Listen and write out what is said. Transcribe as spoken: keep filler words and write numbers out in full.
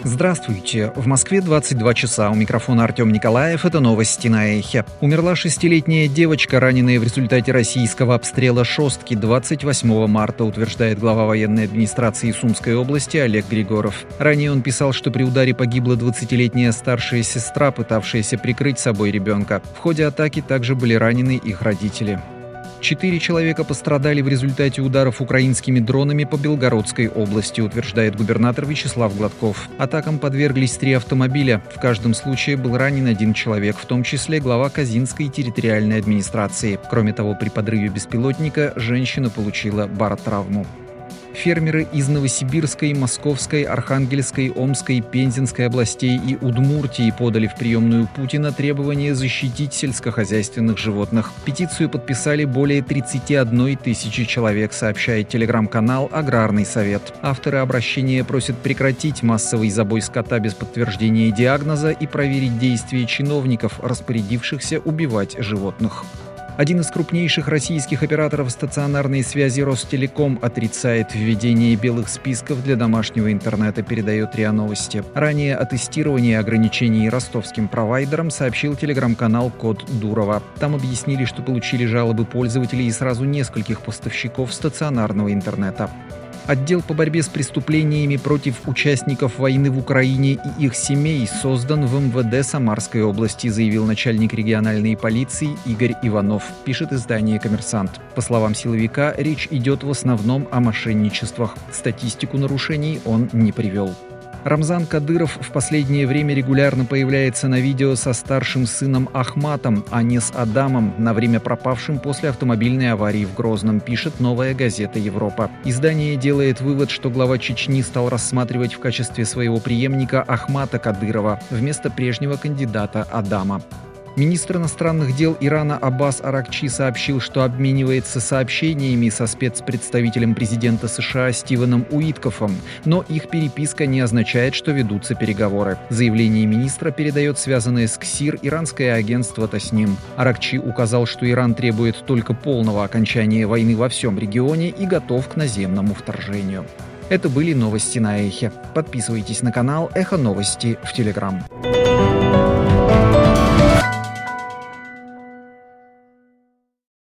Здравствуйте. В Москве двадцать два часа. У микрофона Артем Николаев. Это новости на Эхе. Умерла шестилетняя девочка, раненая в результате российского обстрела Шостки двадцать восьмого марта, утверждает глава военной администрации Сумской области Олег Григоров. Ранее он писал, что при ударе погибла двадцатилетняя старшая сестра, пытавшаяся прикрыть собой ребенка. В ходе атаки также были ранены их родители. Четыре человека пострадали в результате ударов украинскими дронами по Белгородской области, утверждает губернатор Вячеслав Гладков. Атакам подверглись три автомобиля. В каждом случае был ранен один человек, в том числе глава Козинской территориальной администрации. Кроме того, при подрыве беспилотника женщина получила баротравму. Фермеры из Новосибирской, Московской, Архангельской, Омской, Пензенской областей и Удмуртии подали в приемную Путина требование защитить сельскохозяйственных животных. Петицию подписали более тридцати одной тысячи человек, сообщает телеграм-канал «Аграрный совет». Авторы обращения просят прекратить массовый забой скота без подтверждения диагноза и проверить действия чиновников, распорядившихся убивать животных. Один из крупнейших российских операторов стационарной связи Ростелеком отрицает введение белых списков для домашнего интернета, передает РИА Новости. Ранее о тестировании ограничений ростовским провайдерам сообщил телеграм-канал Код Дурова. Там объяснили, что получили жалобы пользователей и сразу нескольких поставщиков стационарного интернета. Отдел по борьбе с преступлениями против участников войны в Украине и их семей создан в эм вэ дэ Самарской области, заявил начальник региональной полиции Игорь Иванов, пишет издание «Коммерсант». По словам силовика, речь идет в основном о мошенничествах. Статистику нарушений он не привел. Рамзан Кадыров в последнее время регулярно появляется на видео со старшим сыном Ахматом, а не с Адамом, на время пропавшим после автомобильной аварии в Грозном, пишет «Новая газета Европа». Издание делает вывод, что глава Чечни стал рассматривать в качестве своего преемника Ахмата Кадырова вместо прежнего кандидата Адама. Министр иностранных дел Ирана Аббас Аракчи сообщил, что обменивается сообщениями со спецпредставителем президента США Стивеном Уиткофом, но их переписка не означает, что ведутся переговоры. Заявление министра передает связанное с КСИР иранское агентство Тасним. Аракчи указал, что Иран требует только полного окончания войны во всем регионе и готов к наземному вторжению. Это были новости на Эхе. Подписывайтесь на канал Эхо Новости в Телеграм.